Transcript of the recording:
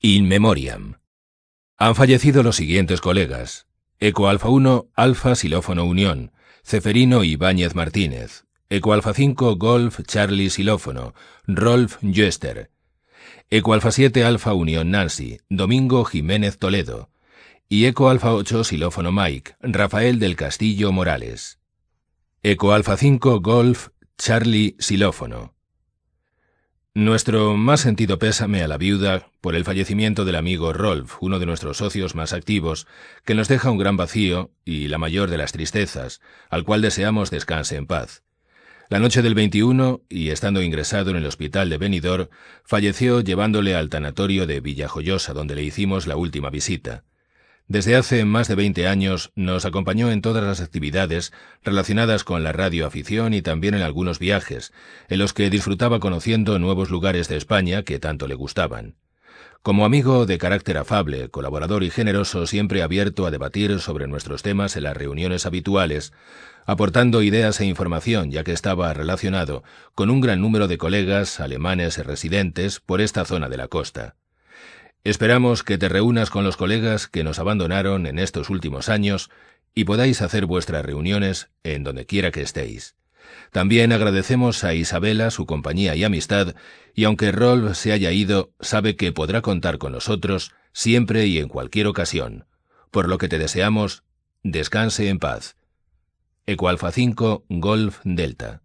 In Memoriam. Han fallecido los siguientes colegas: Eco Alfa 1, Alfa Xilófono Unión, Ceferino Ibáñez Martínez; Eco Alfa 5, Golf Charlie Xilófono, Rolf Joester; Eco Alfa 7, Alfa Unión Nancy, Domingo Jiménez Toledo; y Eco Alfa 8, Xilófono Mike, Rafael del Castillo Morales. Eco Alfa 5, Golf Charlie Xilófono. Nuestro más sentido pésame a la viuda por el fallecimiento del amigo Rolf, uno de nuestros socios más activos, que nos deja un gran vacío y la mayor de las tristezas, al cual deseamos descanse en paz. La noche del 21, y estando ingresado en el hospital de Benidorm, falleció llevándole al tanatorio de Villajoyosa, donde le hicimos la última visita. Desde hace más de 20 años nos acompañó en todas las actividades relacionadas con la radioafición y también en algunos viajes, en los que disfrutaba conociendo nuevos lugares de España que tanto le gustaban. Como amigo de carácter afable, colaborador y generoso, siempre abierto a debatir sobre nuestros temas en las reuniones habituales, aportando ideas e información, ya que estaba relacionado con un gran número de colegas alemanes residentes por esta zona de la costa. Esperamos que te reúnas con los colegas que nos abandonaron en estos últimos años y podáis hacer vuestras reuniones en donde quiera que estéis. También agradecemos a Isabela su compañía y amistad, y aunque Rolf se haya ido, sabe que podrá contar con nosotros siempre y en cualquier ocasión, por lo que te deseamos descanse en paz. Eco Alfa 5, Golf Delta.